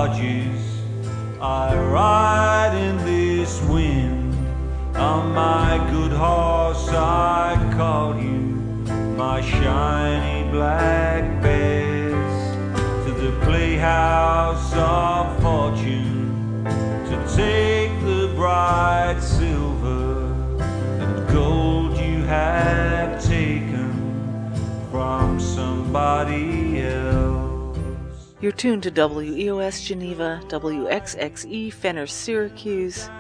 barges. I ride in this wind. On my good horse I call you, my shiny black bears, to the playhouse of fortune, to take the bright silver and gold you have taken from somebody else. You're tuned to WEOS Geneva, WXXE Fenner Syracuse,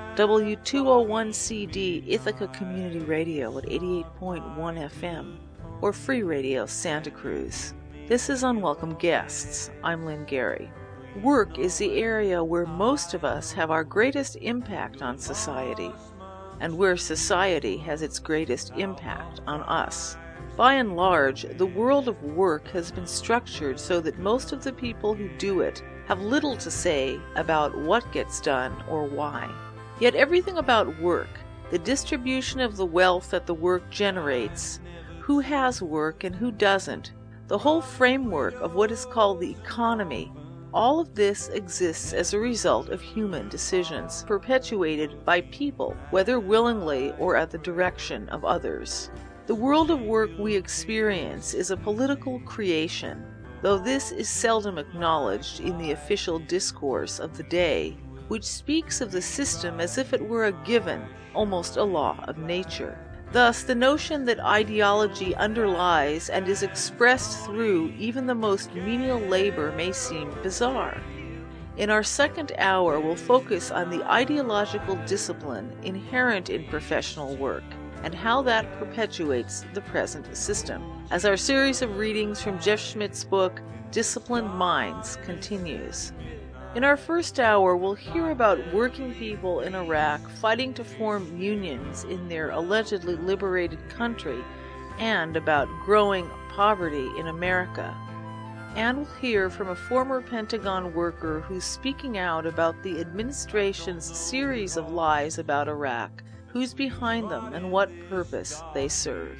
W201CD Ithaca Community Radio at 88.1 FM, or Free Radio Santa Cruz. This is Unwelcome Guests. I'm Lynn Gary. Work is the area where most of us have our greatest impact on society, and where society has its greatest impact on us. By and large, the world of work has been structured so that most of the people who do it have little to say about what gets done or why. Yet everything about work, the distribution of the wealth that the work generates, who has work and who doesn't, the whole framework of what is called the economy, all of this exists as a result of human decisions perpetuated by people, whether willingly or at the direction of others. The world of work we experience is a political creation, though this is seldom acknowledged in the official discourse of the day, which speaks of the system as if it were a given, almost a law of nature. Thus, the notion that ideology underlies and is expressed through even the most menial labor may seem bizarre. In our second hour, we'll focus on the ideological discipline inherent in professional work, and how that perpetuates the present system, as our series of readings from Jeff Schmidt's book, Disciplined Minds, continues. In our first hour, we'll hear about working people in Iraq fighting to form unions in their allegedly liberated country, and about growing poverty in America. And we'll hear from a former Pentagon worker who's speaking out about the administration's series of lies about Iraq, who's behind them, and what purpose they serve.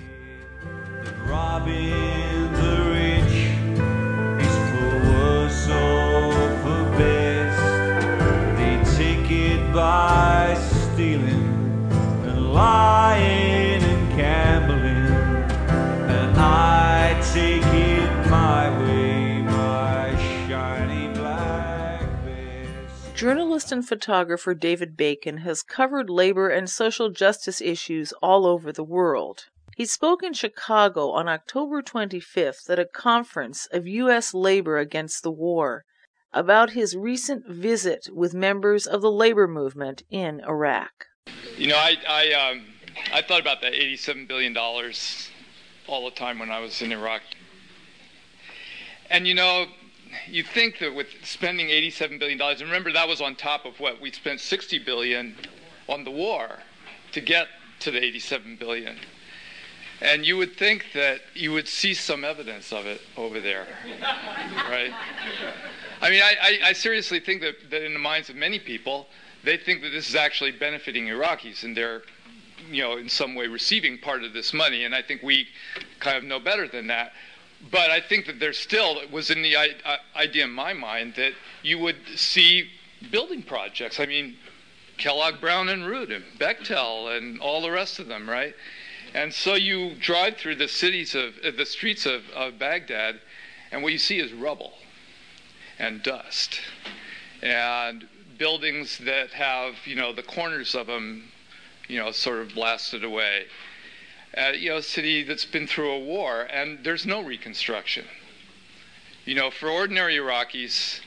Robbing the rich is for worse or for best. They take it by stealing and lying and gambling, and I take it my way, my shiny black vest. Journalist and photographer David Bacon has covered labor and social justice issues all over the world. He spoke in Chicago on October 25th at a conference of U.S. Labor Against the War about his recent visit with members of the labor movement in Iraq. You know, I thought about that $87 billion all the time when I was in Iraq. And you know, you think that with spending $87 billion, and remember that was on top of what we spent $60 billion on the war to get to the $87 billion. And you would think that you would see some evidence of it over there, right? I mean, I seriously think that in the minds of many people, they think that this is actually benefiting Iraqis, and they're, you know, in some way receiving part of this money. And I think we kind of know better than that. But I think that there still was in the idea in my mind that you would see building projects. I mean, Kellogg, Brown and Root, and Bechtel, and all the rest of them, right? And so you drive through the streets of Baghdad, and what you see is rubble and dust and buildings that have, you know, the corners of them, you know, sort of blasted away. You know, a city that's been through a war, and there's no reconstruction. You know, for ordinary Iraqis,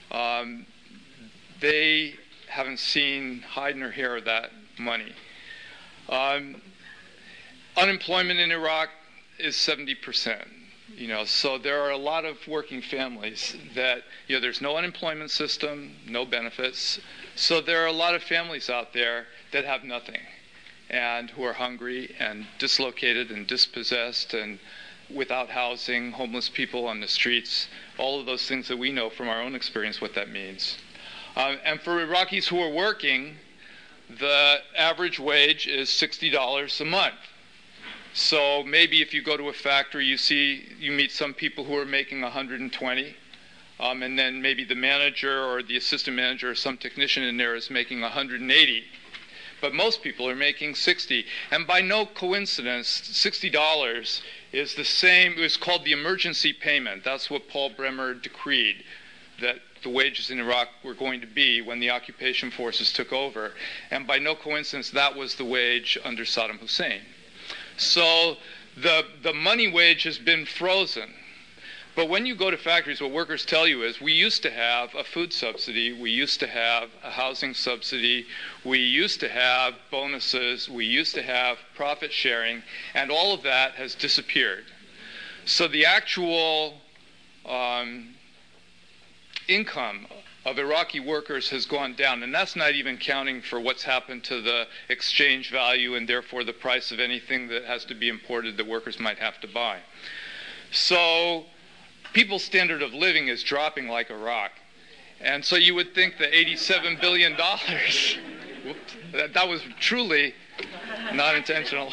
they haven't seen hide nor hair of that money. Unemployment in Iraq is 70%. You know, so there are a lot of working families that, you know, there's no unemployment system, no benefits. So there are a lot of families out there that have nothing, and who are hungry and dislocated and dispossessed and without housing, homeless people on the streets, all of those things that we know from our own experience what that means. And for Iraqis who are working, the average wage is $60 a month. So maybe if you go to a factory, you meet some people who are making $120 and then maybe the manager or the assistant manager or some technician in there is making 180. But most people are making 60. And by no coincidence, $60 is the same, it was called the emergency payment. That's what Paul Bremer decreed, that the wages in Iraq were going to be when the occupation forces took over. And by no coincidence, that was the wage under Saddam Hussein. So the money wage has been frozen. But when you go to factories, what workers tell you is, we used to have a food subsidy, we used to have a housing subsidy, we used to have bonuses, we used to have profit sharing, and all of that has disappeared. So the actual income of Iraqi workers has gone down, and that's not even counting for what's happened to the exchange value and therefore the price of anything that has to be imported that workers might have to buy. So people's standard of living is dropping like a rock. And so you would think that $87 billion, whoops, that was truly not intentional.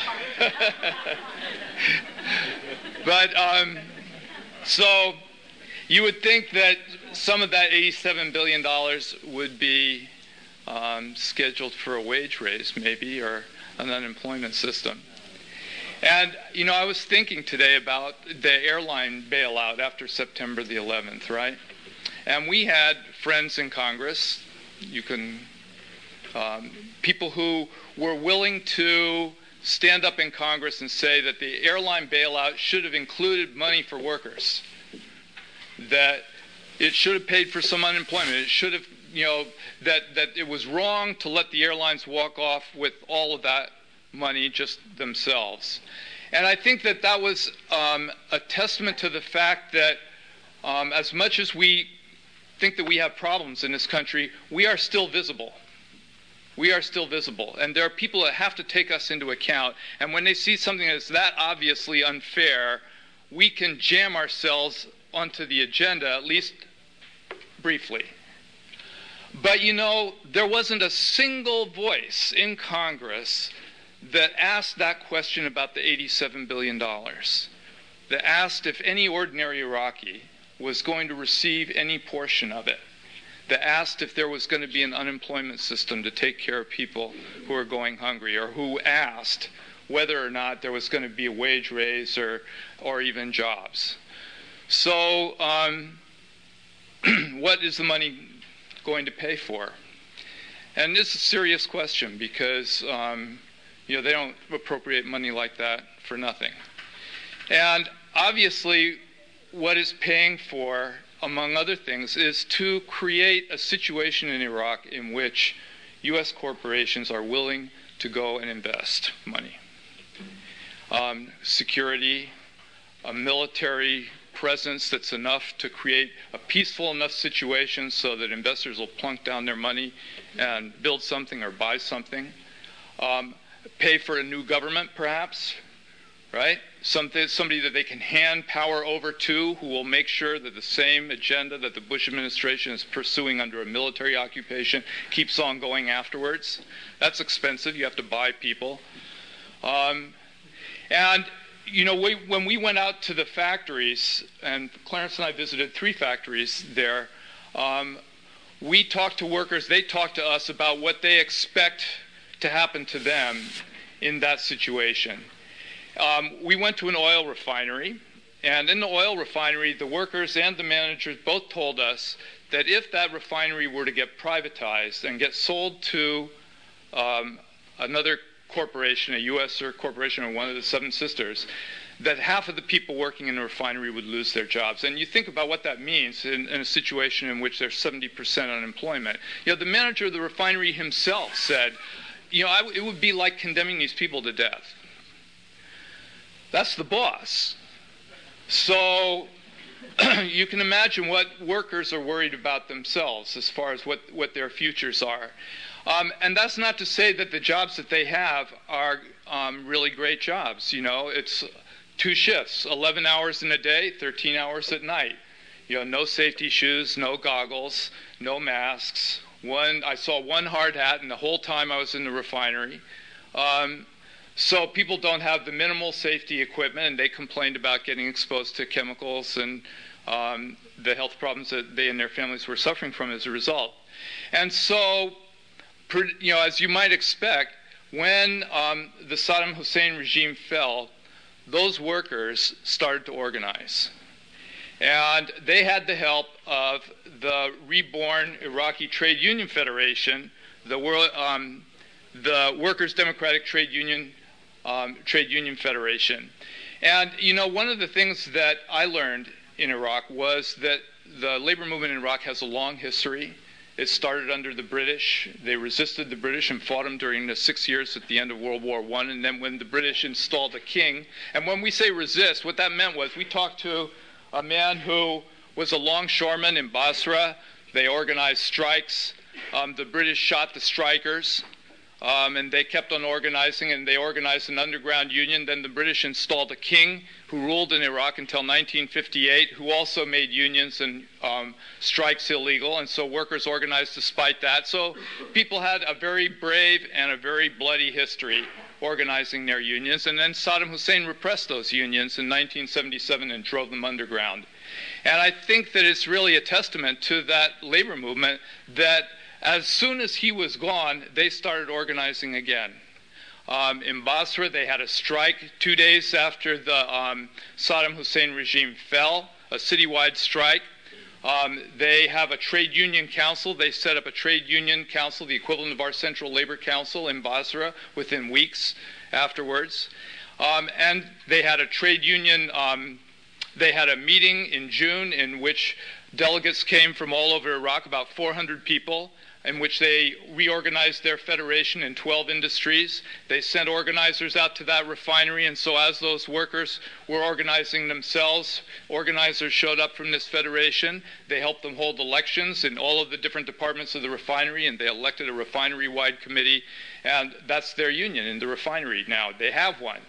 But so you would think that some of that $87 billion would be scheduled for a wage raise, maybe, or an unemployment system. And, you know, I was thinking today about the airline bailout after September the 11th, right? And we had friends in Congress, people who were willing to stand up in Congress and say that the airline bailout should have included money for workers, that it should have paid for some unemployment. It should have, you know, that it was wrong to let the airlines walk off with all of that money just themselves. And I think that that was a testament to the fact that as much as we think that we have problems in this country, we are still visible. We are still visible. And there are people that have to take us into account. And when they see something that's that obviously unfair, we can jam ourselves onto the agenda, at least briefly. But, you know, there wasn't a single voice in Congress that asked that question about the $87 billion, that asked if any ordinary Iraqi was going to receive any portion of it, that asked if there was going to be an unemployment system to take care of people who are going hungry, or who asked whether or not there was going to be a wage raise or even jobs. So what is the money going to pay for? And this is a serious question because you know, they don't appropriate money like that for nothing. And obviously, what it's paying for, among other things, is to create a situation in Iraq in which U.S. corporations are willing to go and invest money. Security, a military presence that's enough to create a peaceful enough situation so that investors will plunk down their money and build something or buy something. Pay for a new government, perhaps, right? Somebody that they can hand power over to, who will make sure that the same agenda that the Bush administration is pursuing under a military occupation keeps on going afterwards. That's expensive. You have to buy people. And, you know, when we went out to the factories, and Clarence and I visited 3 factories there, we talked to workers. They talked to us about what they expect to happen to them in that situation. We went to an oil refinery, and in the oil refinery, the workers and the managers both told us that if that refinery were to get privatized and get sold to another corporation, a U.S. corporation or one of the 7 sisters, that half of the people working in the refinery would lose their jobs. And you think about what that means in a situation in which there's 70% unemployment. You know, the manager of the refinery himself said, you know, it would be like condemning these people to death. That's the boss. So you can imagine what workers are worried about themselves as far as what their futures are. And that's not to say that the jobs that they have are really great jobs. You know, it's 2 shifts, 11 hours in a day, 13 hours at night. You know, no safety shoes, no goggles, no masks. I saw 1 hard hat in the whole time I was in the refinery. So people don't have the minimal safety equipment, and they complained about getting exposed to chemicals and the health problems that they and their families were suffering from as a result. And so, as you might expect, when the Saddam Hussein regime fell, those workers started to organize. And they had the help of the reborn Iraqi Trade Union Federation, the Workers' Democratic Trade Union Federation. And, one of the things that I learned in Iraq was that the labor movement in Iraq has a long history. It started under the British. They resisted the British and fought them during the 6 years at the end of World War I. And then when the British installed a king, and when we say resist, what that meant was we talked to a man who was a longshoreman in Basra. They organized strikes. The British shot the strikers. And they kept on organizing, and they organized an underground union. Then the British installed a king who ruled in Iraq until 1958, who also made unions and strikes illegal, and so workers organized despite that. So people had a very brave and a very bloody history organizing their unions, and then Saddam Hussein repressed those unions in 1977 and drove them underground. And I think that it's really a testament to that labor movement that as soon as he was gone, they started organizing again. In Basra, they had a strike 2 days after the Saddam Hussein regime fell, a citywide strike. They have a trade union council. They set up a trade union council, the equivalent of our Central Labor Council in Basra, within weeks afterwards. And they had a trade union, they had a meeting in June in which delegates came from all over Iraq, about 400 people, in which they reorganized their federation in 12 industries. They sent organizers out to that refinery, and so as those workers were organizing themselves, organizers showed up from this federation. They helped them hold elections in all of the different departments of the refinery, and they elected a refinery-wide committee, and that's their union in the refinery now. They have one.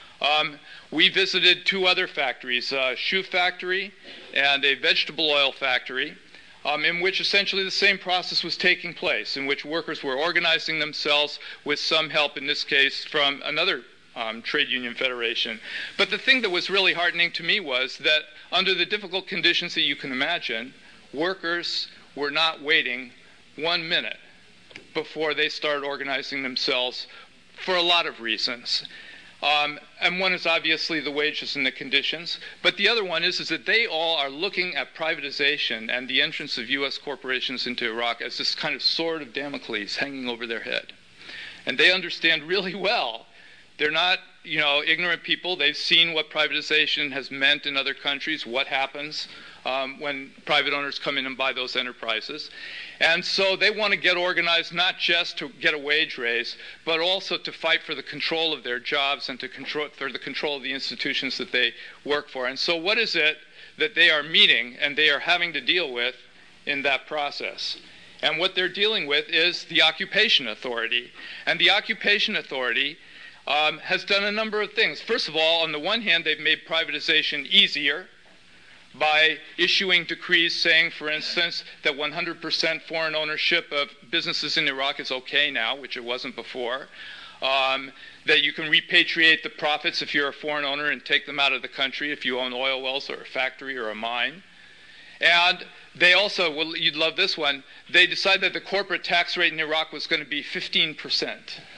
We visited 2 other factories, a shoe factory and a vegetable oil factory, in which essentially the same process was taking place, in which workers were organizing themselves with some help, in this case, from another trade union federation. But the thing that was really heartening to me was that under the difficult conditions that you can imagine, workers were not waiting 1 minute before they started organizing themselves for a lot of reasons. And one is obviously the wages and the conditions. But the other one is that they all are looking at privatization and the entrance of U.S. corporations into Iraq as this kind of sword of Damocles hanging over their head. And they understand really well. They're not, ignorant people. They've seen what privatization has meant in other countries, what happens when private owners come in and buy those enterprises. And so they want to get organized not just to get a wage raise, but also to fight for the control of their jobs and for the control of the institutions that they work for. And so what is it that they are meeting and they are having to deal with in that process? And what they're dealing with is the Occupation Authority. And the Occupation Authority has done a number of things. First of all, on the one hand, they've made privatization easier by issuing decrees saying, for instance, that 100% foreign ownership of businesses in Iraq is okay now, which it wasn't before, that you can repatriate the profits if you're a foreign owner and take them out of the country if you own oil wells or a factory or a mine. And they also, well, you'd love this one, they decided that the corporate tax rate in Iraq was going to be 15%.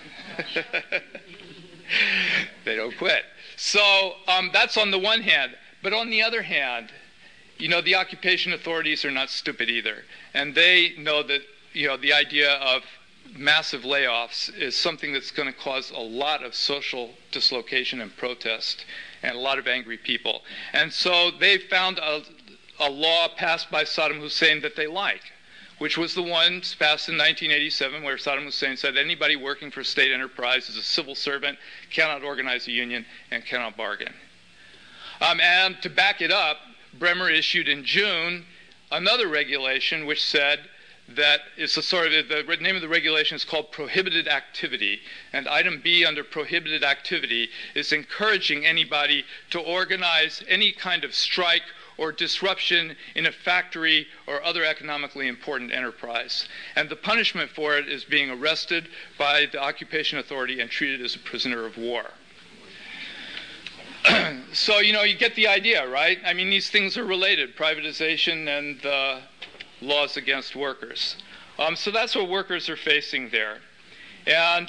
They don't quit. So that's on the one hand. But on the other hand, the occupation authorities are not stupid either. And they know that, the idea of massive layoffs is something that's going to cause a lot of social dislocation and protest and a lot of angry people. And so they found a law passed by Saddam Hussein that they like, which was the one passed in 1987 where Saddam Hussein said anybody working for state enterprise is a civil servant, cannot organize a union, and cannot bargain. And to back it up, Bremer issued in June another regulation which said that it's the name of the regulation is called prohibited activity. And item B under prohibited activity is encouraging anybody to organize any kind of strike or disruption in a factory or other economically important enterprise. And the punishment for it is being arrested by the occupation authority and treated as a prisoner of war. So, you get the idea, right? I mean, these things are related, privatization and laws against workers. So that's what workers are facing there. And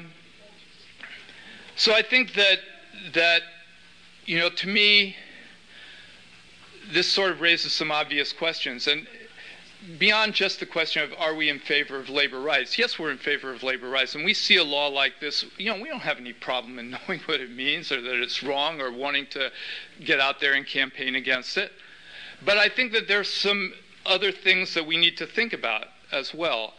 so I think that to me, this sort of raises some obvious questions. And beyond just the question of are we in favor of labor rights? Yes, we're in favor of labor rights. And we see a law like this, we don't have any problem in knowing what it means or that it's wrong or wanting to get out there and campaign against it. But I think that there's some other things that we need to think about as well.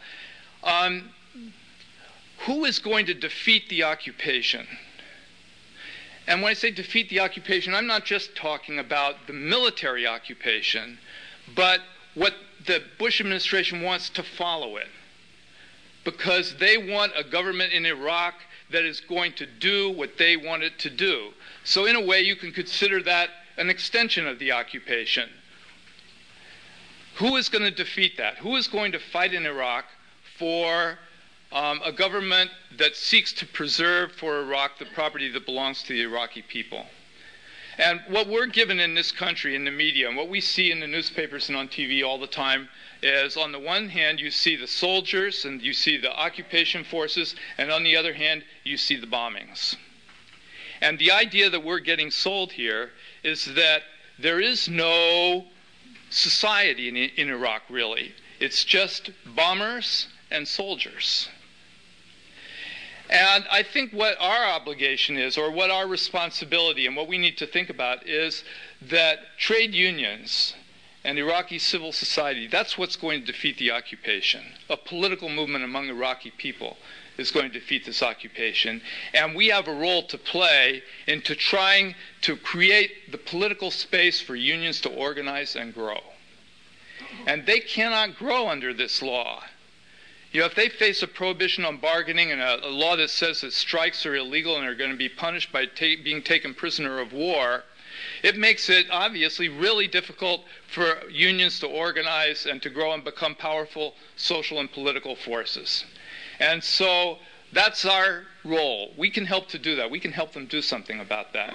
Who is going to defeat the occupation? And when I say defeat the occupation, I'm not just talking about the military occupation, but what the Bush administration wants to follow it. Because they want a government in Iraq that is going to do what they want it to do. So in a way, you can consider that an extension of the occupation. Who is going to defeat that? Who is going to fight in Iraq for a government that seeks to preserve for Iraq the property that belongs to the Iraqi people? And what we're given in this country, in the media, and what we see in the newspapers and on TV all the time is, on the one hand, you see the soldiers and you see the occupation forces, and on the other hand, you see the bombings. And the idea that we're getting sold here is that there is no society in Iraq, really. It's just bombers and soldiers. And I think what our obligation is, or what our responsibility and what we need to think about, is that trade unions and Iraqi civil society, that's what's going to defeat the occupation. A political movement among Iraqi people is going to defeat this occupation. And we have a role to play into trying to create the political space for unions to organize and grow. And they cannot grow under this law. If they face a prohibition on bargaining and a law that says that strikes are illegal and are going to be punished by being taken prisoner of war, it makes it obviously really difficult for unions to organize and to grow and become powerful social and political forces. And so that's our role. We can help to do that. We can help them do something about that.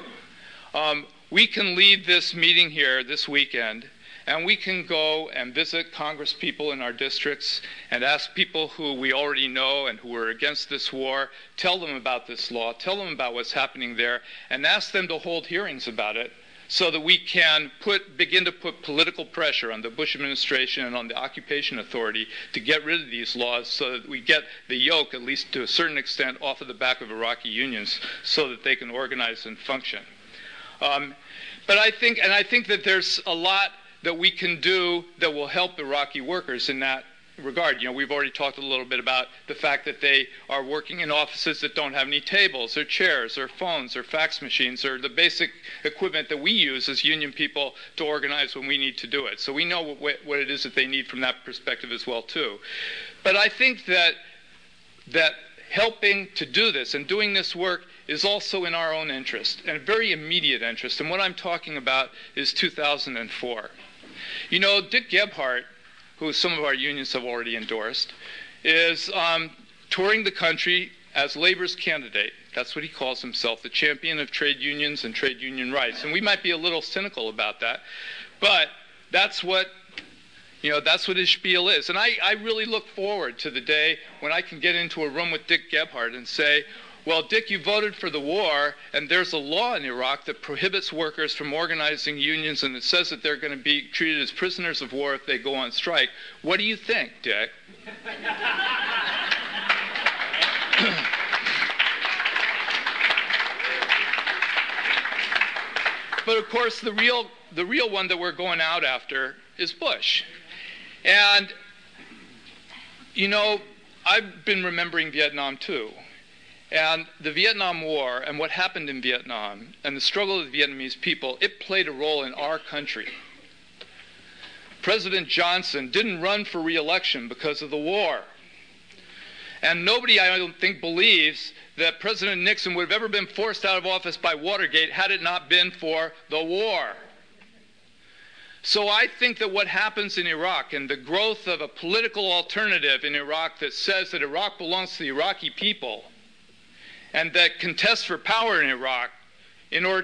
We can lead this meeting here this weekend, and we can go and visit Congress people in our districts and ask people who we already know and who are against this war, tell them about this law, tell them about what's happening there, and ask them to hold hearings about it so that we can begin to put political pressure on the Bush administration and on the occupation authority to get rid of these laws so that we get the yoke, at least to a certain extent, off of the back of Iraqi unions so that they can organize and function. But I think that there's a lot that we can do that will help Iraqi workers in that regard. We've already talked a little bit about the fact that they are working in offices that don't have any tables or chairs or phones or fax machines or the basic equipment that we use as union people to organize when we need to do it. So we know what it is that they need from that perspective as well, too. But I think that helping to do this and doing this work is also in our own interest, and a very immediate interest. And what I'm talking about is 2004. Dick Gebhardt, who some of our unions have already endorsed, is touring the country as labor's candidate. That's what he calls himself, the champion of trade unions and trade union rights. And we might be a little cynical about that, but that's what his spiel is. And I really look forward to the day when I can get into a room with Dick Gebhardt and say, well, Dick, you voted for the war, and there's a law in Iraq that prohibits workers from organizing unions, and it says that they're going to be treated as prisoners of war if they go on strike. What do you think, Dick? But of course, the real one that we're going out after is Bush. And, I've been remembering Vietnam too. And the Vietnam War and what happened in Vietnam and the struggle of the Vietnamese people, it played a role in our country. President Johnson didn't run for re-election because of the war. And nobody, I don't think, believes that President Nixon would have ever been forced out of office by Watergate had it not been for the war. So I think that what happens in Iraq and the growth of a political alternative in Iraq that says that Iraq belongs to the Iraqi people and that contests for power in Iraq in order to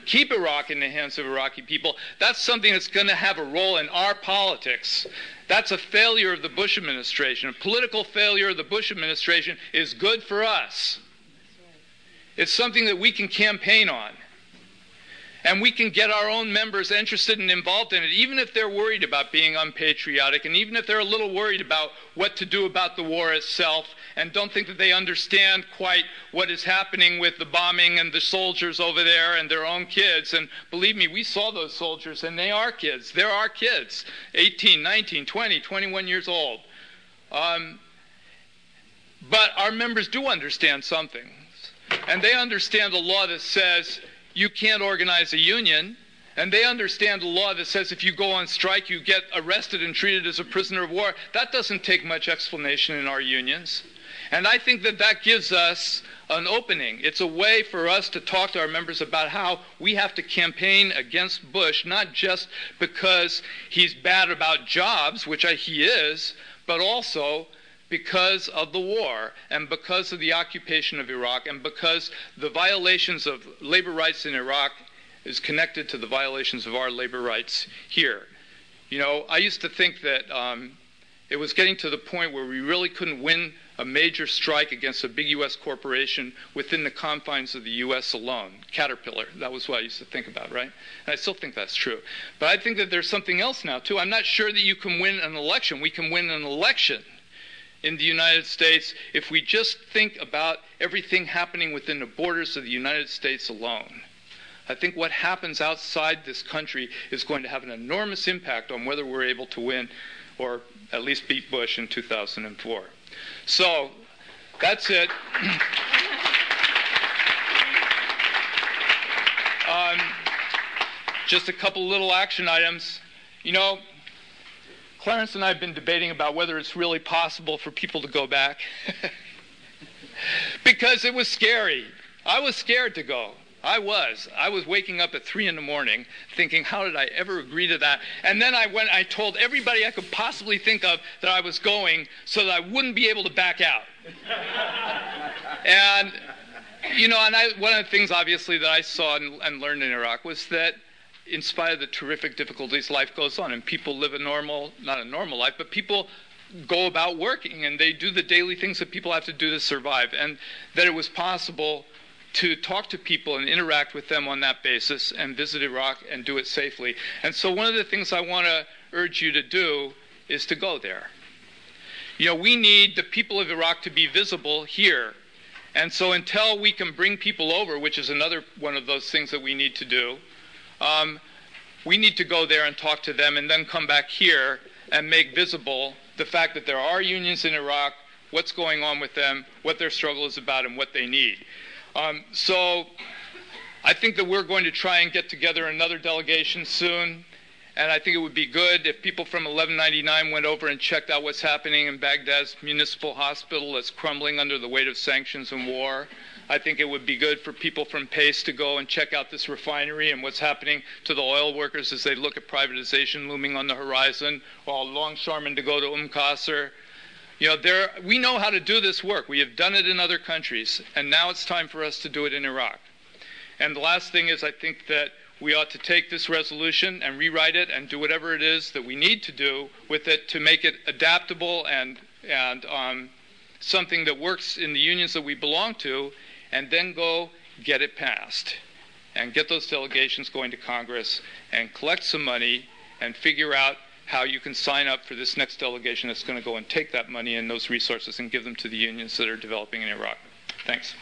keep Iraq in the hands of Iraqi people, that's something that's going to have a role in our politics. That's a failure of the Bush administration. A political failure of the Bush administration is good for us. It's something that we can campaign on. And we can get our own members interested and involved in it, even if they're worried about being unpatriotic, and even if they're a little worried about what to do about the war itself, and don't think that they understand quite what is happening with the bombing and the soldiers over there and their own kids. And believe me, we saw those soldiers, and they are kids. They're our kids, 18, 19, 20, 21 years old. But our members do understand something. And they understand the law that says you can't organize a union, and they understand the law that says if you go on strike, you get arrested and treated as a prisoner of war. That doesn't take much explanation in our unions. And I think that that gives us an opening. It's a way for us to talk to our members about how we have to campaign against Bush, not just because he's bad about jobs, which he is, but also because of the war and because of the occupation of Iraq and because the violations of labor rights in Iraq is connected to the violations of our labor rights here. You know, I used to think that it was getting to the point where we really couldn't win a major strike against a big U.S. corporation within the confines of the U.S. alone. Caterpillar, that was what I used to think about, right? And I still think that's true. But I think that there's something else now, too. I'm not sure that you can win an election. We can win an election in the United States if we just think about everything happening within the borders of the United States alone. I think what happens outside this country is going to have an enormous impact on whether we're able to win or at least beat Bush in 2004. So that's it. Just a couple little action items. You know, Clarence and I have been debating about whether it's really possible for people to go back. Because it was scary. I was scared to go. I was waking up at 3 in the morning thinking, how did I ever agree to that? And then I told everybody I could possibly think of that I was going so that I wouldn't be able to back out. And, you know, one of the things, obviously, that I saw and learned in Iraq was that in spite of the terrific difficulties, life goes on, and people live not a normal life, but people go about working, and they do the daily things that people have to do to survive, and that it was possible to talk to people and interact with them on that basis and visit Iraq and do it safely. And so one of the things I want to urge you to do is to go there. You know, we need the people of Iraq to be visible here. And so until we can bring people over, which is another one of those things that we need to do, we need to go there and talk to them and then come back here and make visible the fact that there are unions in Iraq, what's going on with them, what their struggle is about, and what they need. So I think that we're going to try and get together another delegation soon, and I think it would be good if people from 1199 went over and checked out what's happening in Baghdad's municipal hospital that's crumbling under the weight of sanctions and war. I think it would be good for people from PACE to go and check out this refinery and what's happening to the oil workers as they look at privatization looming on the horizon, or longshoremen to go to Qasr. You know, we know how to do this work. We have done it in other countries, and now it's time for us to do it in Iraq. And the last thing is I think that we ought to take this resolution and rewrite it and do whatever it is that we need to do with it to make it adaptable and something that works in the unions that we belong to, and then go get it passed and get those delegations going to Congress and collect some money and figure out how you can sign up for this next delegation that's going to go and take that money and those resources and give them to the unions that are developing in Iraq. Thanks.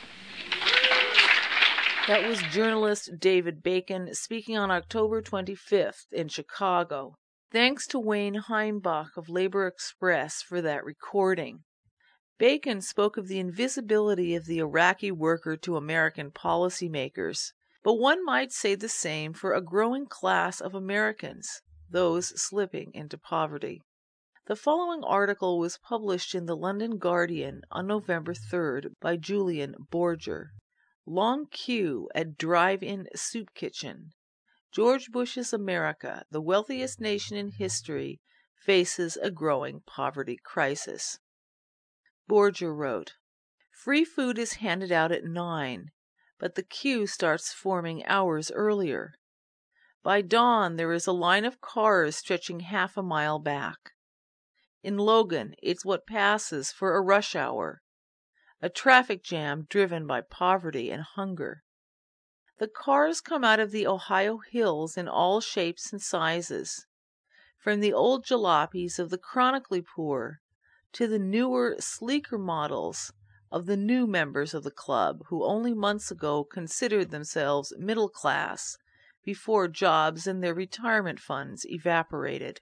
That was journalist David Bacon speaking on October 25th in Chicago. Thanks to Wayne Heimbach of Labor Express for that recording. Bacon spoke of the invisibility of the Iraqi worker to American policymakers, but one might say the same for a growing class of Americans, those slipping into poverty. The following article was published in the London Guardian on November 3rd by Julian Borger. Long queue at drive-in soup kitchen. George Bush's America, the wealthiest nation in history, faces a growing poverty crisis. Borger wrote, "Free food is handed out at 9, but the queue starts forming hours earlier. By dawn, there is a line of cars stretching half a mile back. In Logan, it's what passes for a rush hour, a traffic jam driven by poverty and hunger. The cars come out of the Ohio hills in all shapes and sizes, from the old jalopies of the chronically poor to the newer, sleeker models of the new members of the club who only months ago considered themselves middle class before jobs and their retirement funds evaporated.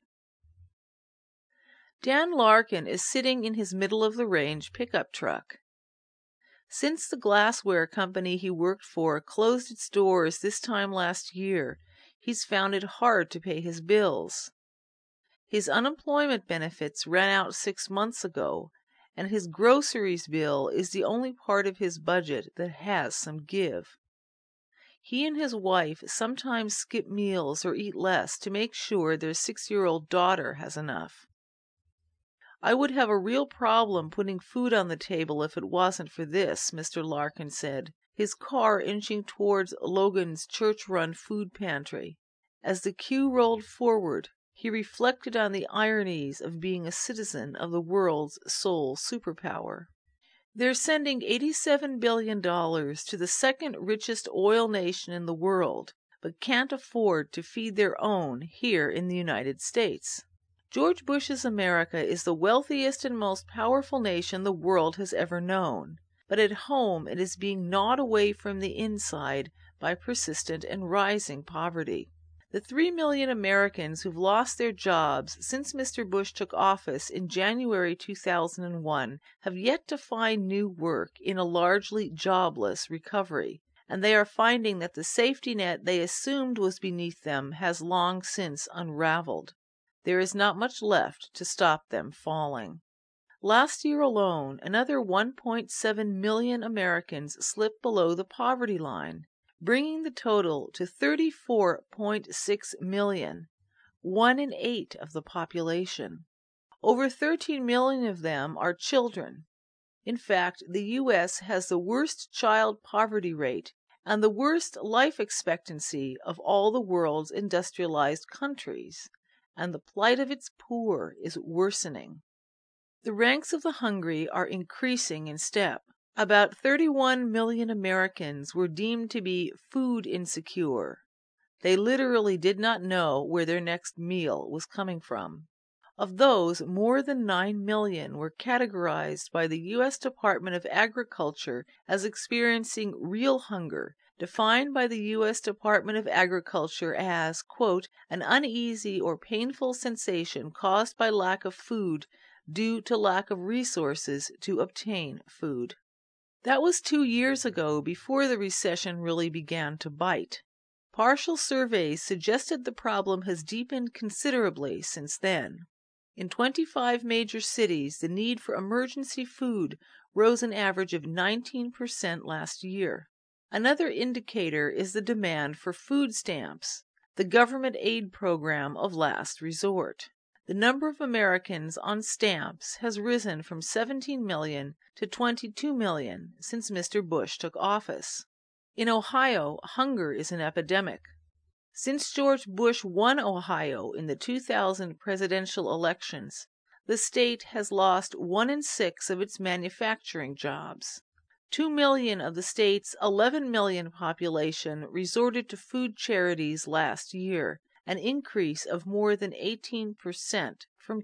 Dan Larkin is sitting in his middle-of-the-range pickup truck. Since the glassware company he worked for closed its doors this time last year, he's found it hard to pay his bills. His unemployment benefits ran out 6 months ago, and his groceries bill is the only part of his budget that has some give. He and his wife sometimes skip meals or eat less to make sure their 6-year-old daughter has enough. "I would have a real problem putting food on the table if it wasn't for this," Mr. Larkin said, his car inching towards Logan's church-run food pantry. As the queue rolled forward, he reflected on the ironies of being a citizen of the world's sole superpower. They're sending $87 billion to the second richest oil nation in the world, but can't afford to feed their own here in the United States. George Bush's America is the wealthiest and most powerful nation the world has ever known, but at home it is being gnawed away from the inside by persistent and rising poverty. The 3 million Americans who've lost their jobs since Mr. Bush took office in January 2001 have yet to find new work in a largely jobless recovery, and they are finding that the safety net they assumed was beneath them has long since unraveled. There is not much left to stop them falling. Last year alone, another 1.7 million Americans slipped below the poverty line, bringing the total to 34.6 million, 1 in 8 of the population. Over 13 million of them are children. In fact, the U.S. has the worst child poverty rate and the worst life expectancy of all the world's industrialized countries, and the plight of its poor is worsening. The ranks of the hungry are increasing in step. About 31 million Americans were deemed to be food insecure. They literally did not know where their next meal was coming from. Of those, more than 9 million were categorized by the U.S. Department of Agriculture as experiencing real hunger, defined by the U.S. Department of Agriculture as, quote, an uneasy or painful sensation caused by lack of food due to lack of resources to obtain food. That was 2 years ago, before the recession really began to bite. Partial surveys suggested the problem has deepened considerably since then. In 25 major cities, the need for emergency food rose an average of 19% last year. Another indicator is the demand for food stamps, the government aid program of last resort. The number of Americans on stamps has risen from 17 million to 22 million since Mr. Bush took office. In Ohio, hunger is an epidemic. Since George Bush won Ohio in the 2000 presidential elections, the state has lost 1 in 6 of its manufacturing jobs. 2 million of the state's 11 million population resorted to food charities last year, an increase of more than 18% from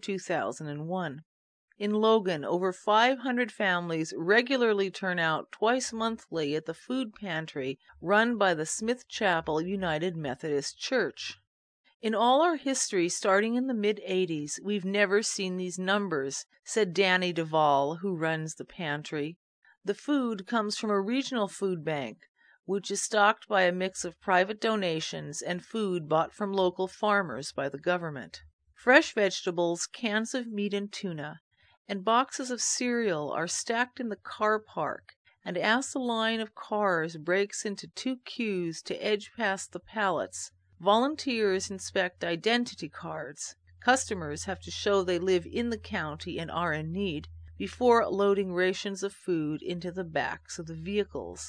2001. In Logan, over 500 families regularly turn out twice monthly at the food pantry run by the Smith Chapel United Methodist Church. In all our history, starting in the mid-'80s, we've never seen these numbers, said Danny Duvall, who runs the pantry. The food comes from a regional food bank, which is stocked by a mix of private donations and food bought from local farmers by the government. Fresh vegetables, cans of meat and tuna, and boxes of cereal are stacked in the car park, and as the line of cars breaks into 2 queues to edge past the pallets, volunteers inspect identity cards. Customers have to show they live in the county and are in need before loading rations of food into the backs of the vehicles.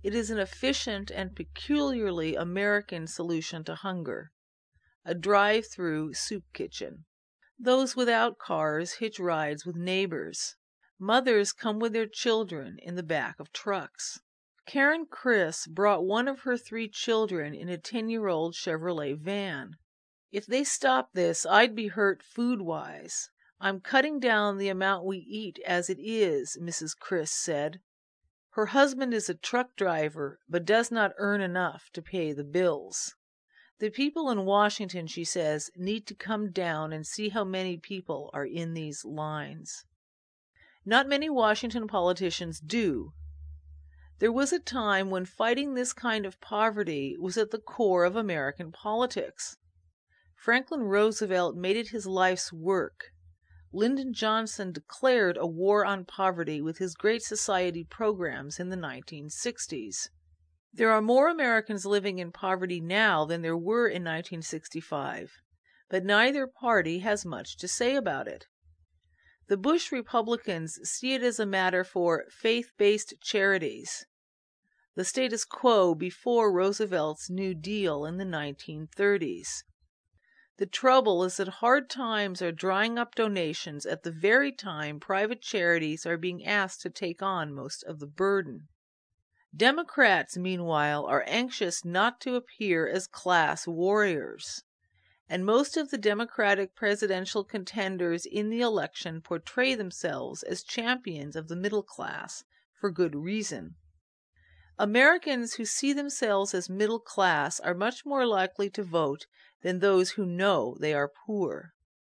It is an efficient and peculiarly American solution to hunger. A drive-through soup kitchen. Those without cars hitch rides with neighbors. Mothers come with their children in the back of trucks. Karen Criss brought one of her 3 children in a 10-year-old Chevrolet van. If they stop this, I'd be hurt food-wise. I'm cutting down the amount we eat as it is, Mrs. Criss said. Her husband is a truck driver, but does not earn enough to pay the bills. The people in Washington, she says, need to come down and see how many people are in these lines. Not many Washington politicians do. There was a time when fighting this kind of poverty was at the core of American politics. Franklin Roosevelt made it his life's work. Lyndon Johnson declared a war on poverty with his Great Society programs in the 1960s. There are more Americans living in poverty now than there were in 1965, but neither party has much to say about it. The Bush Republicans see it as a matter for faith-based charities, the status quo before Roosevelt's New Deal in the 1930s. The trouble is that hard times are drying up donations at the very time private charities are being asked to take on most of the burden. Democrats, meanwhile, are anxious not to appear as class warriors, and most of the Democratic presidential contenders in the election portray themselves as champions of the middle class for good reason. Americans who see themselves as middle class are much more likely to vote than those who know they are poor.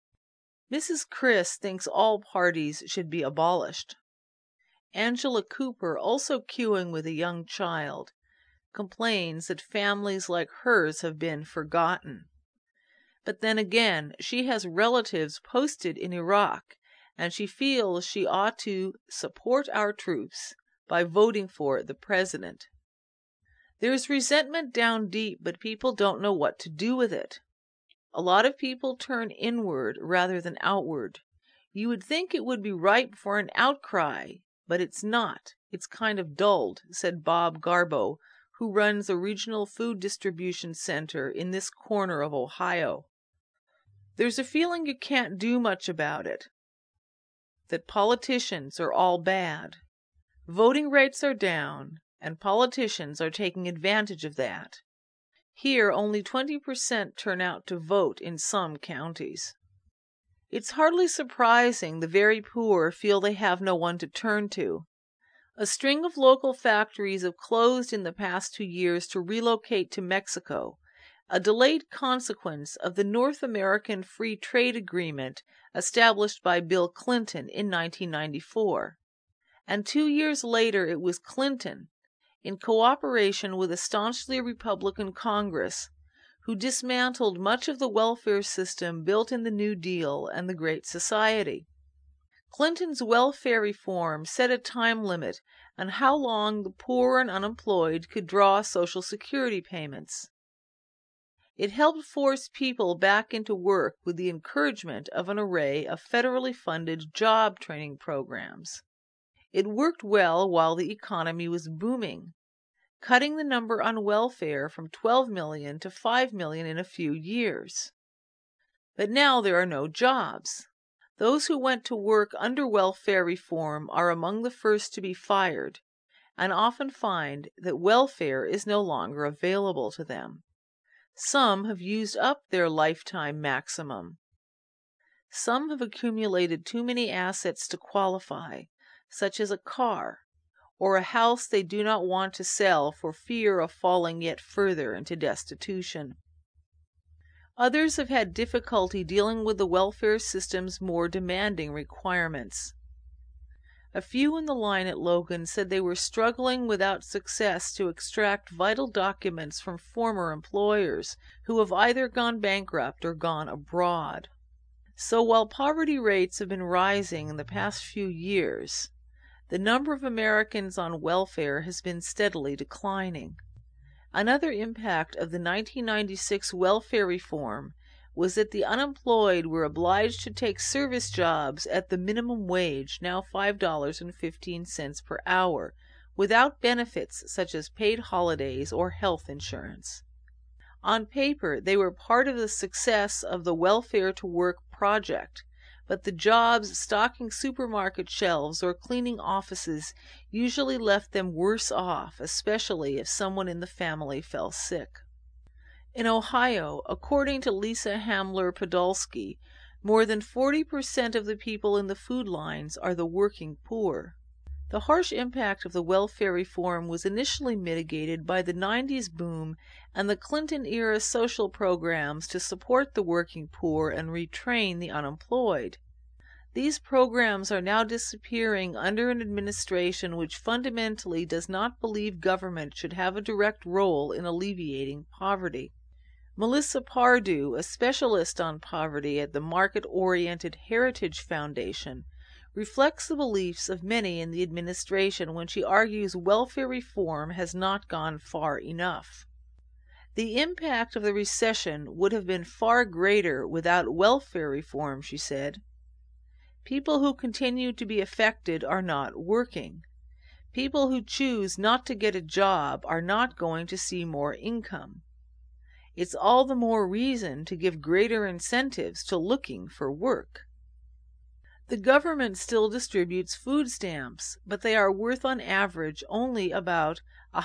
Mrs. Criss thinks all parties should be abolished. Angela Cooper, also queuing with a young child, complains that families like hers have been forgotten. But then again, she has relatives posted in Iraq, and she feels she ought to support our troops by voting for the president. There's resentment down deep, but people don't know what to do with it. A lot of people turn inward rather than outward. You would think it would be ripe for an outcry, but it's not. It's kind of dulled, said Bob Garbo, who runs a regional food distribution center in this corner of Ohio. There's a feeling you can't do much about it, that politicians are all bad. Voting rates are down, and politicians are taking advantage of that. Here, only 20% turn out to vote in some counties. It's hardly surprising the very poor feel they have no one to turn to. A string of local factories have closed in the past 2 years to relocate to Mexico, a delayed consequence of the North American Free Trade Agreement established by Bill Clinton in 1994. And 2 years later it was Clinton, in cooperation with a staunchly Republican Congress, who dismantled much of the welfare system built in the New Deal and the Great Society. Clinton's welfare reform set a time limit on how long the poor and unemployed could draw Social Security payments. It helped force people back into work with the encouragement of an array of federally funded job training programs. It worked well while the economy was booming, cutting the number on welfare from 12 million to 5 million in a few years. But now there are no jobs. Those who went to work under welfare reform are among the first to be fired, and often find that welfare is no longer available to them. Some have used up their lifetime maximum. Some have accumulated too many assets to qualify, such as a car, or a house they do not want to sell for fear of falling yet further into destitution. Others have had difficulty dealing with the welfare system's more demanding requirements. A few in the line at Logan said they were struggling without success to extract vital documents from former employers who have either gone bankrupt or gone abroad. So while poverty rates have been rising in the past few years, the number of Americans on welfare has been steadily declining. Another impact of the 1996 welfare reform was that the unemployed were obliged to take service jobs at the minimum wage, now $5.15 per hour, without benefits such as paid holidays or health insurance. On paper, they were part of the success of the Welfare to Work project, but the jobs stocking supermarket shelves or cleaning offices usually left them worse off, especially if someone in the family fell sick. In Ohio, according to Lisa Hamler-Podolsky, more than 40% of the people in the food lines are the working poor. The harsh impact of the welfare reform was initially mitigated by the 90s boom and the Clinton-era social programs to support the working poor and retrain the unemployed. These programs are now disappearing under an administration which fundamentally does not believe government should have a direct role in alleviating poverty. Melissa Pardue, a specialist on poverty at the market-oriented Heritage Foundation, reflects the beliefs of many in the administration when she argues welfare reform has not gone far enough. The impact of the recession would have been far greater without welfare reform, she said. People who continue to be affected are not working. People who choose not to get a job are not going to see more income. It's all the more reason to give greater incentives to looking for work. The government still distributes food stamps, but they are worth on average only about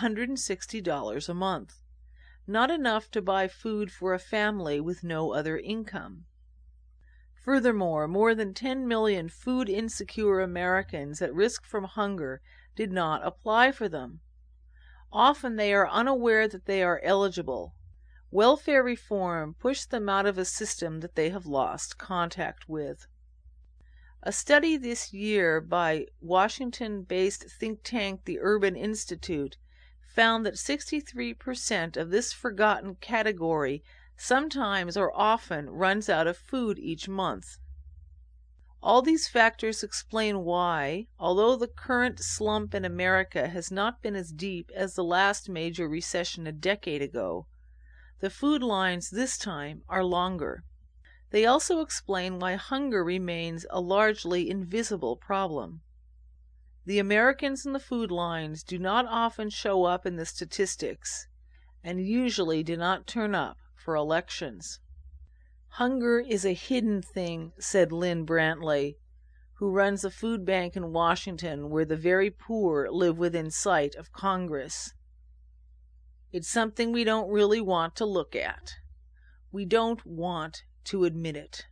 $160 a month, not enough to buy food for a family with no other income. Furthermore, more than 10 million food-insecure Americans at risk from hunger did not apply for them. Often they are unaware that they are eligible. Welfare reform pushed them out of a system that they have lost contact with. A study this year by Washington-based think tank the Urban Institute found that 63% of this forgotten category sometimes or often runs out of food each month. All these factors explain why, although the current slump in America has not been as deep as the last major recession a decade ago, the food lines this time are longer. They also explain why hunger remains a largely invisible problem. The Americans in the food lines do not often show up in the statistics, and usually do not turn up for elections. Hunger is a hidden thing, said Lynn Brantley, who runs a food bank in Washington where the very poor live within sight of Congress. It's something we don't really want to look at. We don't want to admit it.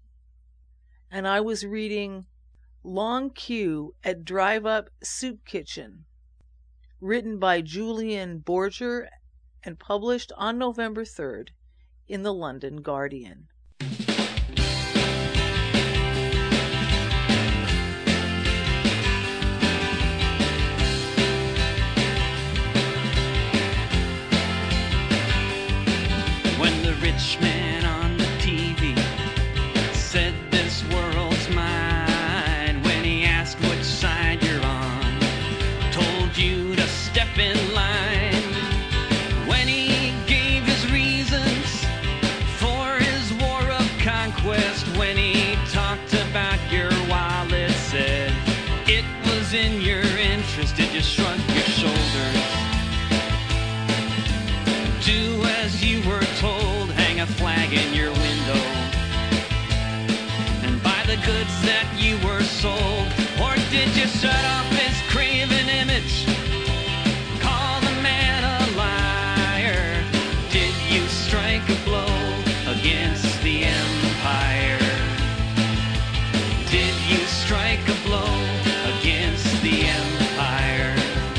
And I was reading Long Queue at Drive-Up Soup Kitchen, written by Julian Borger and published on November 3rd in the London Guardian. When the rich man on the TV said this world's mine, when he asked which side you're on, told you to step in line, when he gave his reasons for his war of conquest, when he talked about your wallet, said it was in your interest, did you shrug your shoulders? Do as you were told, hang a flag in your window, and buy the goods that you were sold? Or did you shut off his craven image, call the man a liar? Did you strike a blow against the empire? Did you strike a blow against the empire?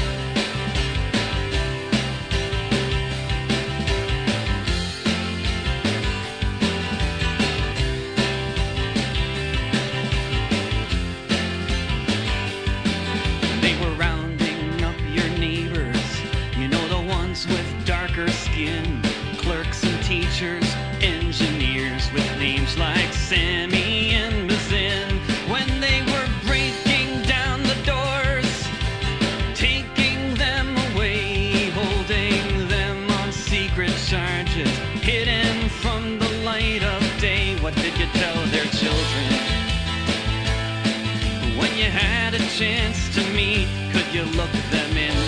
They were rounding up your neighbors, you know, the ones with darker skin, clerks and teachers, engineers with names like Sammy and Mazin. When they were breaking down the doors, taking them away, holding them on secret charges, hidden from the light of day, what did you tell their children? When you had a chance to meet, could you look them in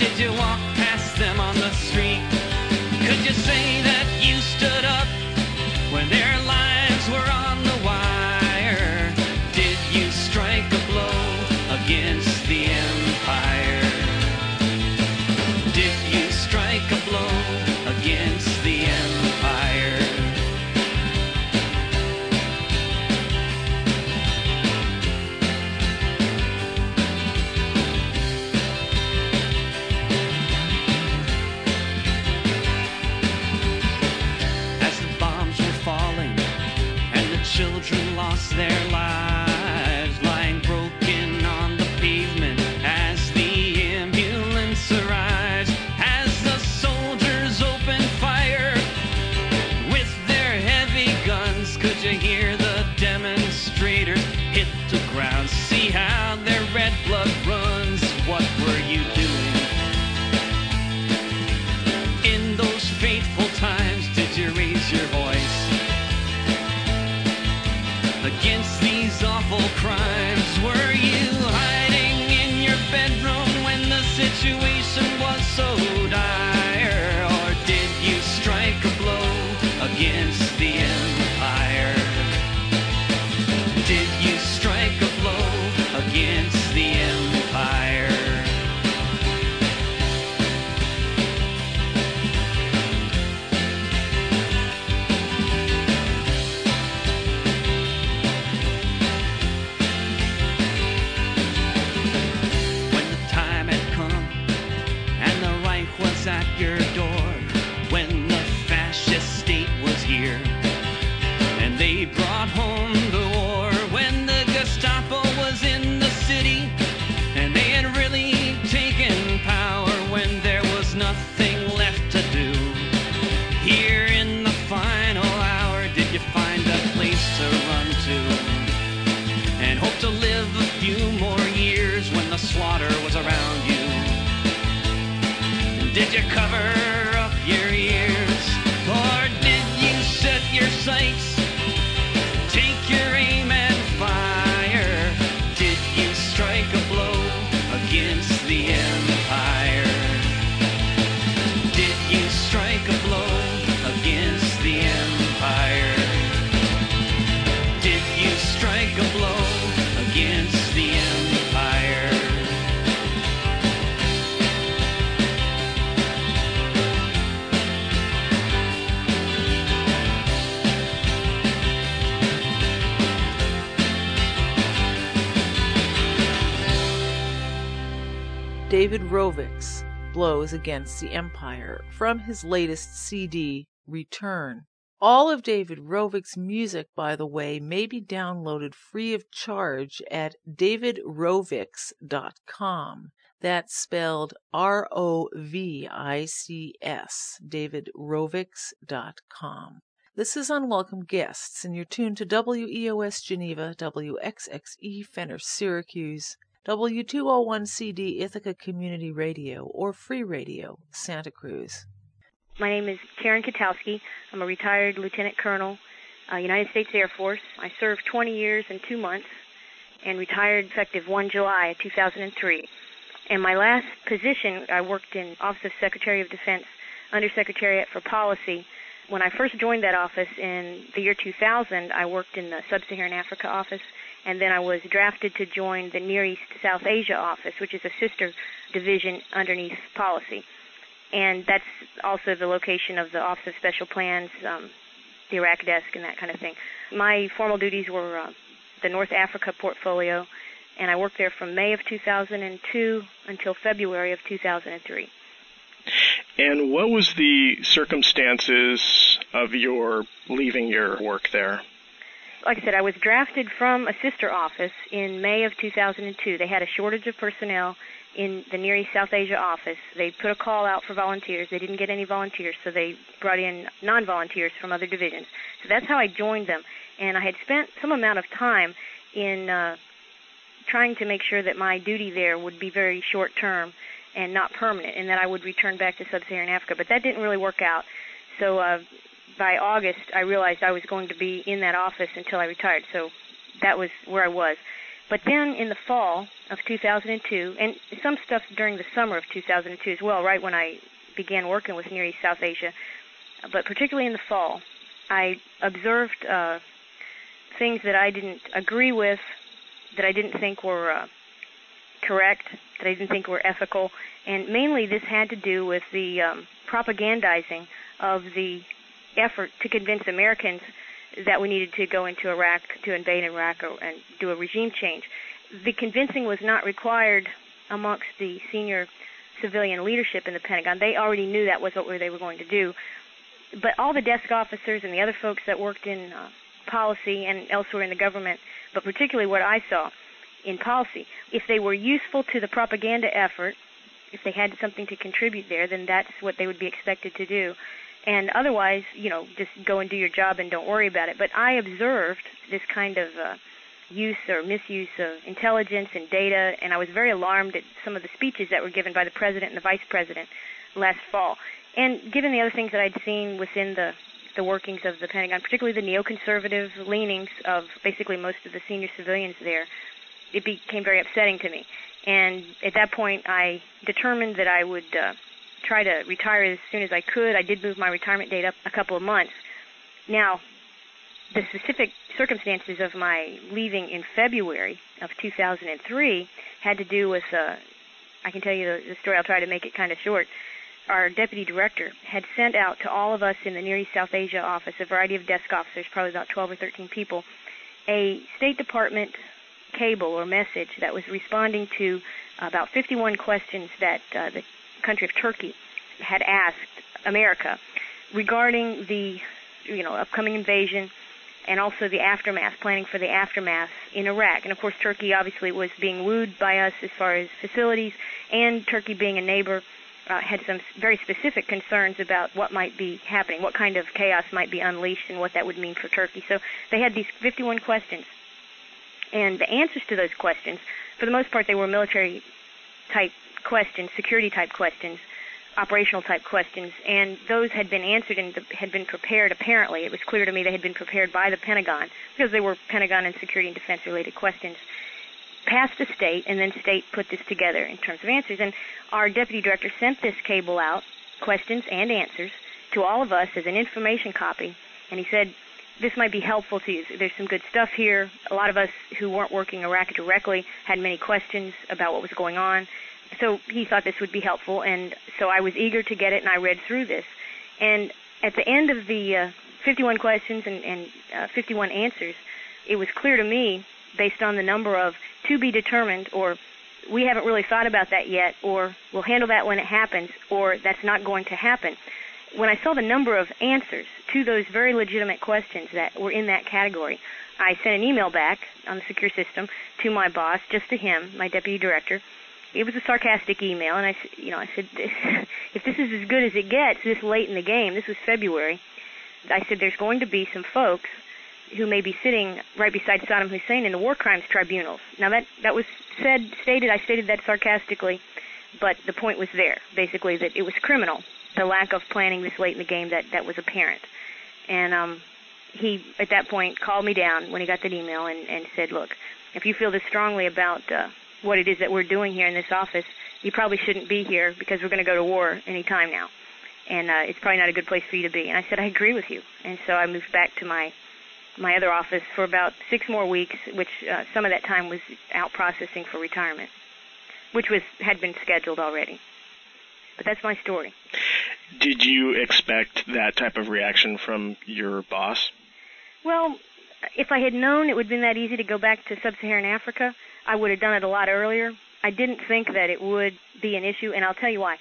did you walk past them on the street? Could you say that you stood up when their lives were on the wire? Did you strike a blow against the empire? Did you strike a blow against the empire? As the bombs were falling and the children lost their lives, lying broken on the pavement as the ambulance arrives, as the soldiers open fire with their heavy guns, could you hear the demonstrators hit the ground? See how their red blood runs. What were you doing in those fateful times? Did you raise your voice against these awful crimes? Were you hiding in your bedroom when the situation was so dire? Or did you strike a blow against the empire? Did you strike a blow against the empire? When the time had come and the Reich was at your door, when the fascist state was here and they brought home the war, when the Gestapo was in the city and they had really taken power, when there was nothing left to do, here in the final hour, did you find a place to run to and hope to live a few more years when the slaughter was around you? Did you cover up your ears, or did you set your sights, take your aim and fire? Did you strike a blow against the empire? Did you strike a blow against the empire? Did you strike a blow against the empire? David Rovics, Blows Against the Empire, from his latest CD, Return. All of David Rovics' music, by the way, may be downloaded free of charge at davidrovics.com. That's spelled R-O-V-I-C-S, davidrovics.com. This is Unwelcome Guests, and you're tuned to WEOS Geneva, WXXE Fenner Syracuse, W201CD Ithaca Community Radio, or Free Radio, Santa Cruz. My name is Karen Katowski. I'm a retired lieutenant colonel, United States Air Force. I served 20 years and 2 months and retired effective 1 July 2003. And my last position, I worked in Office of Secretary of Defense, Undersecretariat for Policy. When I first joined that office in the year 2000, I worked in the Sub-Saharan Africa office, and then I was drafted to join the Near East South Asia office, which is a sister division underneath policy. And that's also the location of the Office of Special Plans, the Iraq desk, and that kind of thing. My formal duties were the North Africa portfolio, and I worked there from May of 2002 until February of 2003. And what was the circumstances of your leaving your work there? Like I said, I was drafted from a sister office in May of 2002. They had a shortage of personnel in the Near East South Asia office. They put a call out for volunteers. They didn't get any volunteers, so they brought in non-volunteers from other divisions. So that's how I joined them. And I had spent some amount of time in trying to make sure that my duty there would be very short-term and not permanent, and that I would return back to Sub-Saharan Africa. But that didn't really work out. So by August, I realized I was going to be in that office until I retired. So that was where I was. But then in the fall of 2002, and some stuff during the summer of 2002 as well, right when I began working with Near East South Asia, but particularly in the fall, I observed things that I didn't agree with, that I didn't think were correct, that I didn't think were ethical, and mainly this had to do with the propagandizing of the effort to convince Americans that we needed to go into Iraq, to invade Iraq and do a regime change. The convincing was not required amongst the senior civilian leadership in the Pentagon. They already knew that was what they were going to do. But all the desk officers and the other folks that worked in policy and elsewhere in the government, but particularly what I saw in policy, if they were useful to the propaganda effort, if they had something to contribute there, then that's what they would be expected to do. And otherwise, just go and do your job and don't worry about it. But I observed this kind of use or misuse of intelligence and data, and I was very alarmed at some of the speeches that were given by the president and the vice president last fall. And given the other things that I'd seen within the workings of the Pentagon, particularly the neoconservative leanings of basically most of the senior civilians there, it became very upsetting to me. And at that point, I determined that I would try to retire as soon as I could. I did move my retirement date up a couple of months. Now, the specific circumstances of my leaving in February of 2003 had to do with, I can tell you the story, I'll try to make it kind of short. Our deputy director had sent out to all of us in the Near East South Asia office, a variety of desk officers, probably about 12 or 13 people, a State Department cable or message that was responding to about 51 questions that the country of Turkey had asked America regarding the upcoming invasion and also the aftermath, planning for the aftermath in Iraq. And, of course, Turkey obviously was being wooed by us as far as facilities, and Turkey being a neighbor had some very specific concerns about what might be happening, what kind of chaos might be unleashed and what that would mean for Turkey. So they had these 51 questions. And the answers to those questions, for the most part, they were military-type questions, security-type questions, operational-type questions, and those had been answered and had been prepared, apparently. It was clear to me they had been prepared by the Pentagon because they were Pentagon and security and defense-related questions, passed the State, and then State put this together in terms of answers. And our deputy director sent this cable out, questions and answers, to all of us as an information copy, and he said, this might be helpful to you. There's some good stuff here. A lot of us who weren't working Iraq directly had many questions about what was going on. So he thought this would be helpful, and so I was eager to get it, and I read through this. And at the end of the 51 questions and 51 answers, it was clear to me, based on the number of to be determined, or we haven't really thought about that yet, or we'll handle that when it happens, or that's not going to happen. When I saw the number of answers to those very legitimate questions that were in that category, I sent an email back on the secure system to my boss, just to him, my deputy director. It was a sarcastic email, and I said, if this is as good as it gets this late in the game, this was February, I said there's going to be some folks who may be sitting right beside Saddam Hussein in the war crimes tribunals. Now that was stated, I stated that sarcastically, but the point was there, basically, that it was criminal, the lack of planning this late in the game that was apparent. And he, at that point, called me down when he got that email and said, look, if you feel this strongly about what it is that we're doing here in this office, you probably shouldn't be here because we're going to go to war any time now. And it's probably not a good place for you to be. And I said, I agree with you. And so I moved back to my other office for about 6 more weeks, which some of that time was out processing for retirement, which had been scheduled already. But that's my story. Did you expect that type of reaction from your boss? Well, if I had known it would have been that easy to go back to sub-Saharan Africa, I would have done it a lot earlier. I didn't think that it would be an issue, and I'll tell you why.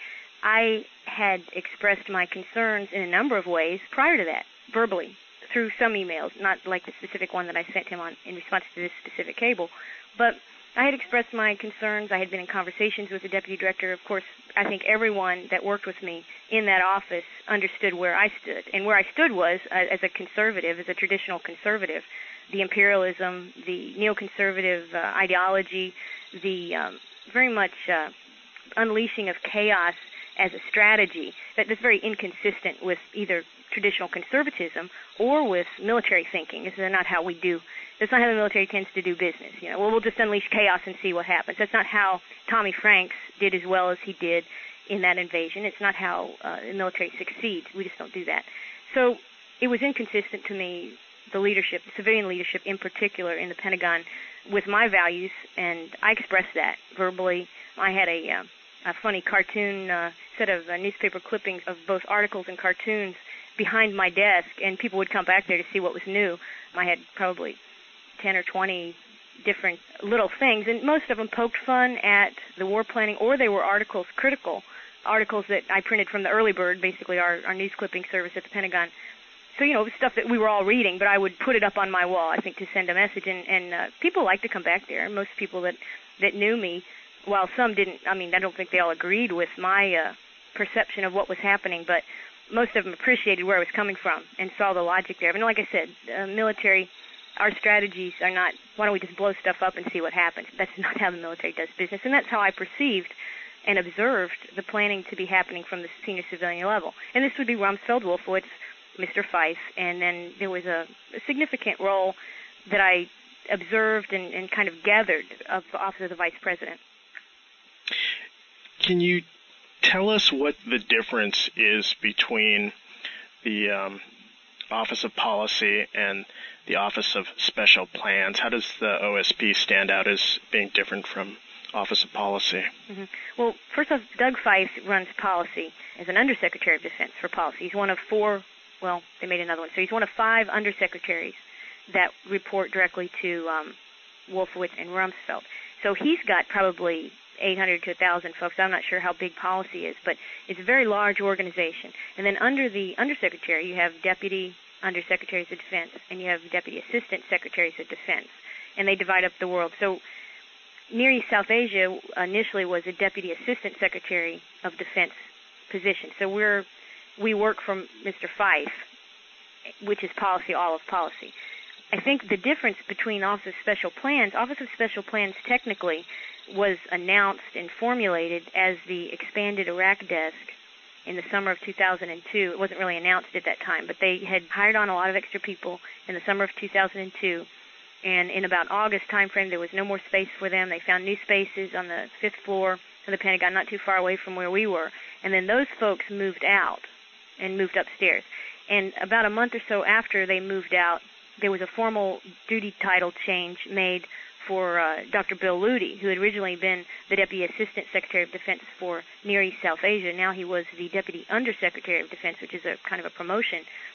I had expressed my concerns in a number of ways prior to that, verbally, through some emails, not like the specific one that I sent him on in response to this specific cable, but I had expressed my concerns. I had been in conversations with the deputy director. Of course, I think everyone that worked with me in that office understood where I stood. And where I stood was, as a conservative, as a traditional conservative, the imperialism, the neoconservative ideology, the very much unleashing of chaos as a strategy that's very inconsistent with either traditional conservatism or with military thinking. This is not how we do That's not how the military tends to do business. We'll just unleash chaos and see what happens. That's not how Tommy Franks did as well as he did in that invasion. It's not how the military succeeds. We just don't do that. So it was inconsistent to me, the leadership, the civilian leadership in particular in the Pentagon, with my values, and I expressed that verbally. I had a funny cartoon set of newspaper clippings of both articles and cartoons behind my desk, and people would come back there to see what was new. I had probably 10 or 20 different little things, and most of them poked fun at the war planning, or they were articles, critical articles that I printed from the Early Bird, basically our news clipping service at the Pentagon. So, it was stuff that we were all reading, but I would put it up on my wall, I think, to send a message, and people liked to come back there. Most people that knew me, while some didn't, I don't think they all agreed with my perception of what was happening, but most of them appreciated where I was coming from and saw the logic there. Like I said, military, our strategies are not, why don't we just blow stuff up and see what happens? That's not how the military does business, and that's how I perceived and observed the planning to be happening from the senior civilian level. And this would be Rumsfeld, Wolfowitz, Mr. Fife, and then there was a significant role that I observed and kind of gathered of the Office of the Vice President. Can you tell us what the difference is between the Office of Policy and the Office of Special Plans? How does the OSP stand out as being different from Office of Policy? Mm-hmm. Well, first off, Doug Fife runs policy as an Undersecretary of Defense for policy. He's one of 4, well, they made another one, so he's one of 5 undersecretaries that report directly to Wolfowitz and Rumsfeld. So he's got probably 800 to 1,000 folks. I'm not sure how big policy is, but it's a very large organization. And then under the Undersecretary, you have Deputy Undersecretaries of Defense, and you have Deputy Assistant Secretaries of Defense, and they divide up the world. So Near East South Asia initially was a Deputy Assistant Secretary of Defense position. So we work from Mr. Fife, which is policy, all of policy. I think the difference between Office of Special Plans technically was announced and formulated as the expanded Iraq desk in the summer of 2002. It wasn't really announced at that time, but they had hired on a lot of extra people in the summer of 2002, and in about August timeframe, there was no more space for them. They found new spaces on the 5th floor of the Pentagon, not too far away from where we were, and then those folks moved out and moved upstairs. And about a month or so after they moved out, there was a formal duty title change made for Dr. Bill Ludi, who had originally been the Deputy Assistant Secretary of Defense for Near East South Asia. Now he was the Deputy Undersecretary of Defense, which is a kind of a promotion,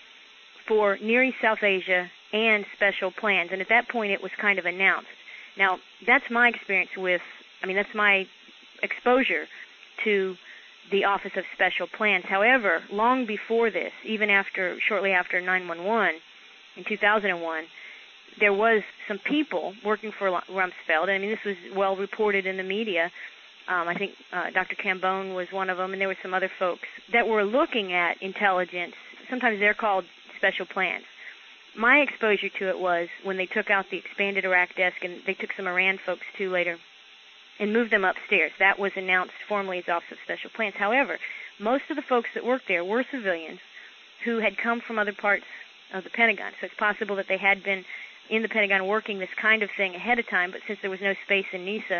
for Near East South Asia and Special Plans. And at that point, it was kind of announced. Now, that's my experience that's my exposure to the Office of Special Plans. However, long before this, shortly after 9/11 in 2001, there was some people working for Rumsfeld. This was well reported in the media. I think Dr. Cambone was one of them, and there were some other folks that were looking at intelligence. Sometimes they're called special plans. My exposure to it was when they took out the expanded Iraq desk, and they took some Iran folks too later, and moved them upstairs. That was announced formally as Office of Special Plans. However, most of the folks that worked there were civilians who had come from other parts of the Pentagon. So it's possible that they had been in the Pentagon working this kind of thing ahead of time, but since there was no space in NISA,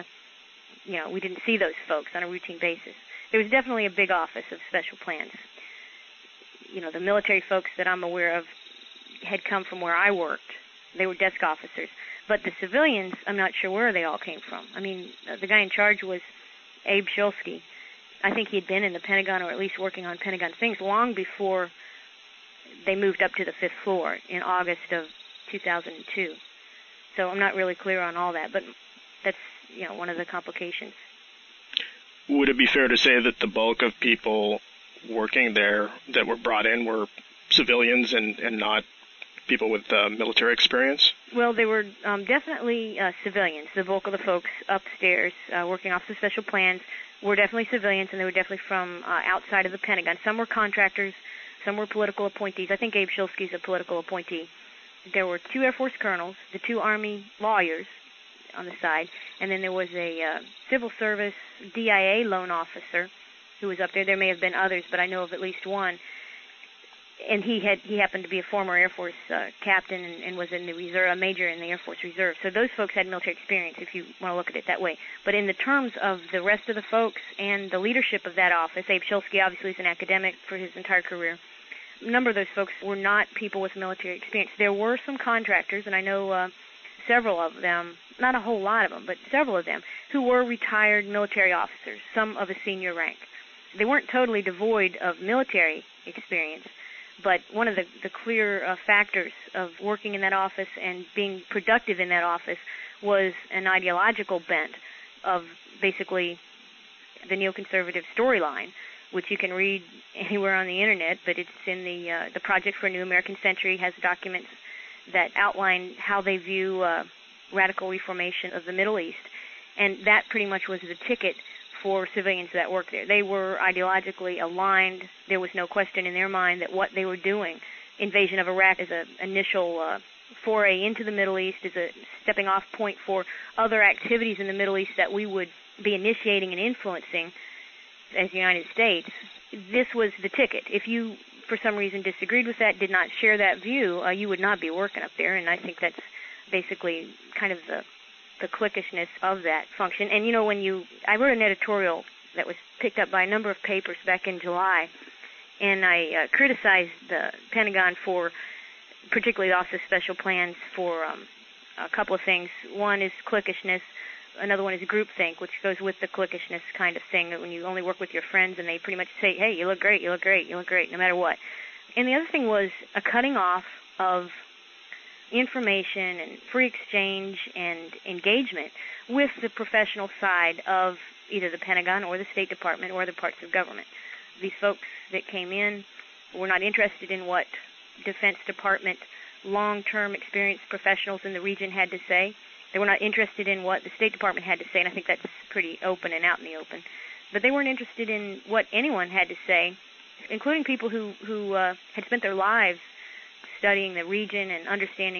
we didn't see those folks on a routine basis. There was definitely a big Office of Special Plans. The military folks that I'm aware of had come from where I worked. They were desk officers. But the civilians, I'm not sure where they all came from. The guy in charge was Abe Shulsky. I think he'd been in the Pentagon, or at least working on Pentagon things, long before they moved up to the 5th floor in August of 2002. So I'm not really clear on all that, but that's one of the complications. Would it be fair to say that the bulk of people working there that were brought in were civilians and not people with military experience? Well, they were definitely civilians. The bulk of the folks upstairs working off the Special Plans were definitely civilians, and they were definitely from outside of the Pentagon. Some were contractors, some were political appointees. I think Abe Shulsky's a political appointee. There were 2 Air Force colonels, the 2 Army lawyers on the side, and then there was a civil service DIA loan officer who was up there. There may have been others, but I know of at least one. and he happened to be a former Air Force captain and was in the reserve, a major in the Air Force Reserve. So those folks had military experience, if you want to look at it that way. But in the terms of the rest of the folks and the leadership of that office, Abe Shulsky obviously is an academic for his entire career. A number of those folks were not people with military experience. There were some contractors, and I know several of them, not a whole lot of them, but several of them, who were retired military officers, some of a senior rank. They weren't totally devoid of military experience, but one of the clear factors of working in that office and being productive in that office was an ideological bent of basically the neoconservative storyline, which you can read anywhere on the internet, but it's in the Project for a New American Century has documents that outline how they view radical reformation of the Middle East, and that pretty much was the ticket for civilians that worked there. They were ideologically aligned. There was no question in their mind that what they were doing, invasion of Iraq as an initial foray into the Middle East, as a stepping off point for other activities in the Middle East that we would be initiating and influencing as the United States. This was the ticket. If you, for some reason, disagreed with that, did not share that view, you would not be working up there, and I think that's basically kind of the cliquishness of that function. And, you know, I wrote an editorial that was picked up by a number of papers back in July, and I criticized the Pentagon for, particularly the Office of Special Plans, for a couple of things. One is cliquishness. Another one is groupthink, which goes with the cliquishness kind of thing, that when you only work with your friends and they pretty much say, hey, you look great, you look great, you look great, no matter what. And the other thing was a cutting off of information and free exchange and engagement with the professional side of either the Pentagon or the State Department or other parts of government. These folks that came in were not interested in what Defense Department long-term experienced professionals in the region had to say. They were not interested in what the State Department had to say, and I think that's pretty open and out in the open. But they weren't interested in what anyone had to say, including people who had spent their lives studying the region and understanding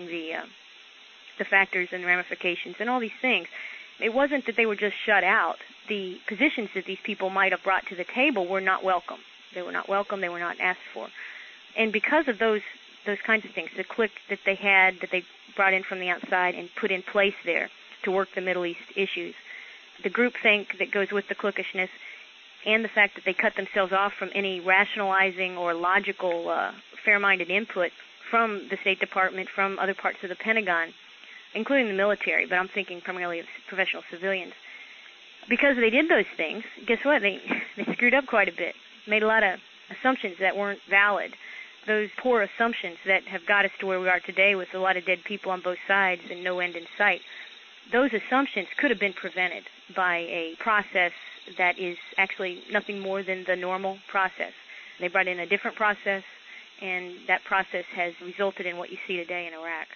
the factors and ramifications and all these things. It wasn't that they were just shut out. The positions that these people might have brought to the table were not welcome. They were not welcome. They were not asked for. And because of those kinds of things, the clique that they had, that they brought in from the outside and put in place there to work the Middle East issues, the groupthink that goes with the cliquishness, and the fact that they cut themselves off from any rationalizing or logical, fair-minded input from the State Department, from other parts of the Pentagon, including the military, but I'm thinking primarily of professional civilians. Because they did those things, guess what? They screwed up quite a bit, made a lot of assumptions that weren't valid. Those poor assumptions that have got us to where we are today with a lot of dead people on both sides and no end in sight, those assumptions could have been prevented by a process that is actually nothing more than the normal process. They brought in a different process, and that process has resulted in what you see today in Iraq.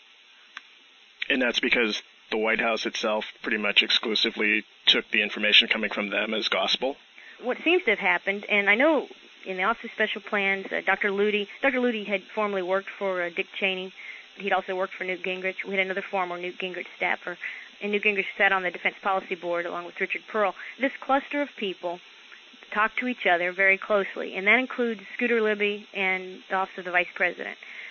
And that's because the White House itself pretty much exclusively took the information coming from them as gospel? What seems to have happened, and I know in the Office of Special Plans, Dr. Luty had formerly worked for Dick Cheney. He'd also worked for Newt Gingrich. We had another former Newt Gingrich staffer, and Newt Gingrich sat on the Defense Policy Board along with Richard Pearl. This cluster of people talk to each other very closely, and that includes Scooter Libby and the Office of the Vice President.